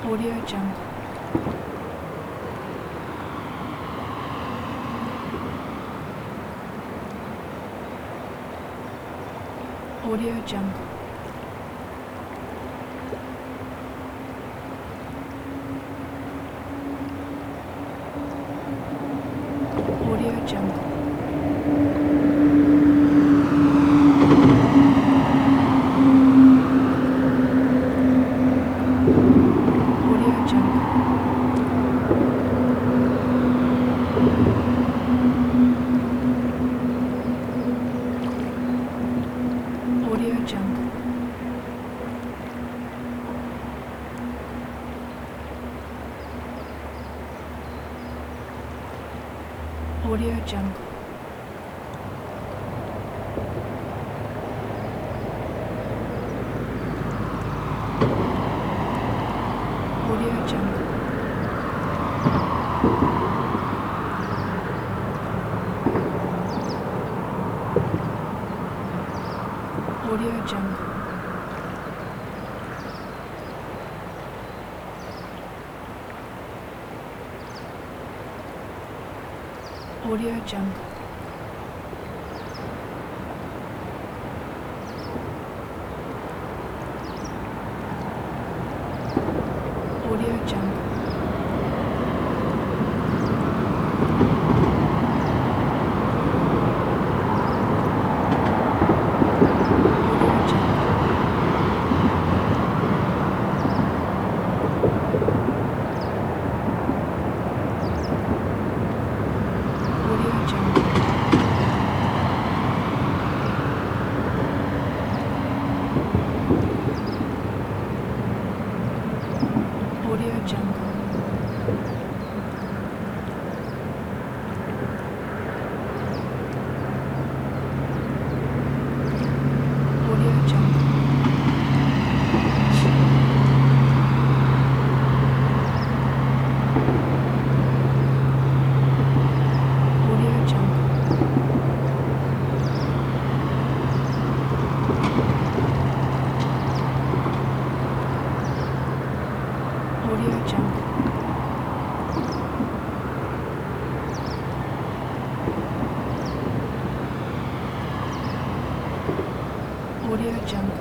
Audio Jungle. Audio Jungle. Audio Jungle. Audio Jungle. Audio Jungle. Audio Jungle. Audio Jungle. Audio Jungle. Audio Jungle. Audio Jungle. Audio Jungle. Audio Jungle. Audio Jungle. Audio Jungle. Audio Jungle.